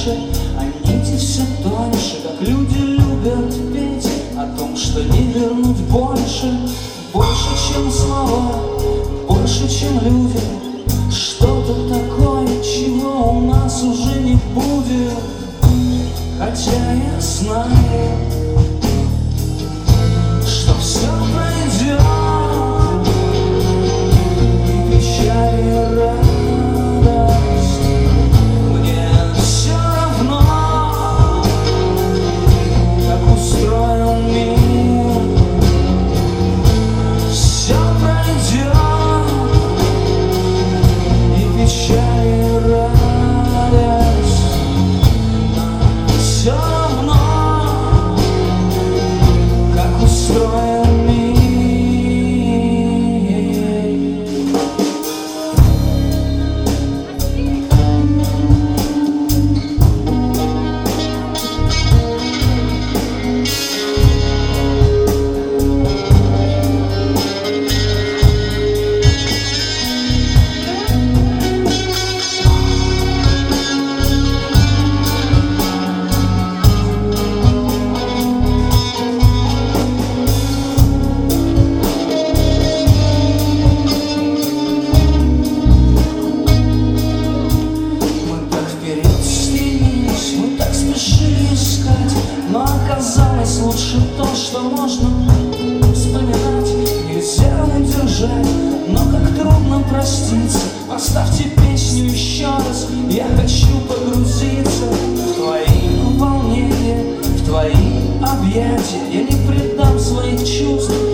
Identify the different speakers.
Speaker 1: дальше, а нити все тоньше, как люди любят петь о том, что не вернуть больше. Больше, чем слова, больше, чем люди, что-то такое, чего у нас уже не будет. Хотя я знаю, что все пройдет, и печаль, и радость. Мне все равно, как устроен мир. Все пройдет, и печаль, и радость. Все равно, как устроен мир. Но оказалось лучше то, что можно вспоминать, нельзя удержать. Но как трудно проститься. Поставьте песню еще раз. Я хочу погрузиться в твои волнения, в твои объятия. Я не предам своих чувств.